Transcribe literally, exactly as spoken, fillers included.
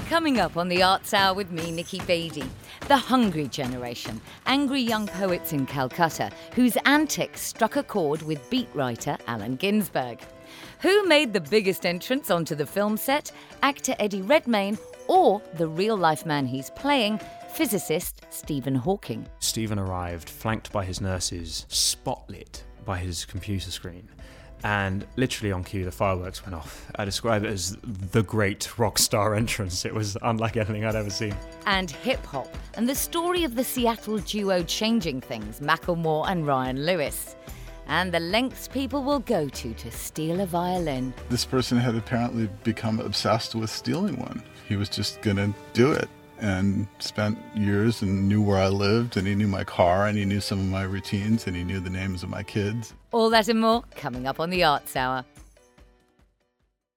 Coming up on the Arts Hour with me, Nikki Beattie, the hungry generation, angry young poets in Calcutta whose antics struck a chord with beat writer Allen Ginsberg. Who made the biggest entrance onto the film set? Actor Eddie Redmayne or the real-life man he's playing, physicist Stephen Hawking? Stephen arrived, flanked by his nurses, spotlit by his computer screen. And literally on cue, the fireworks went off. I describe it as the great rock star entrance. It was unlike anything I'd ever seen. And hip-hop, and the story of the Seattle duo changing things, Macklemore and Ryan Lewis. And the lengths people will go to to steal a violin. This person had apparently become obsessed with stealing one. He was just going to do it, and spent years and knew where I lived, and he knew my car, and he knew some of my routines, and he knew the names of my kids. All that and more coming up on the Arts Hour.